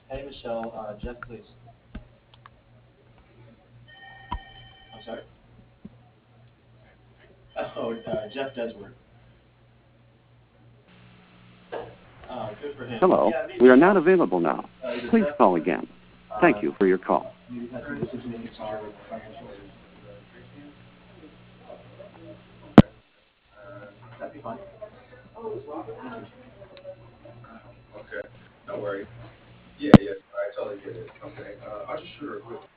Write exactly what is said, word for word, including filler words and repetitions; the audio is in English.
Hey, Michelle. Uh, Jeff, please. I'm sorry? Oh, uh, Jeff Desward. Uh, good for him. Hello, Yeah, we are maybe not um, available now. uh, either Please Jeff call or again. Thank uh, you for your call. maybe had some decision making power with financial. That'd be fine. Thank you.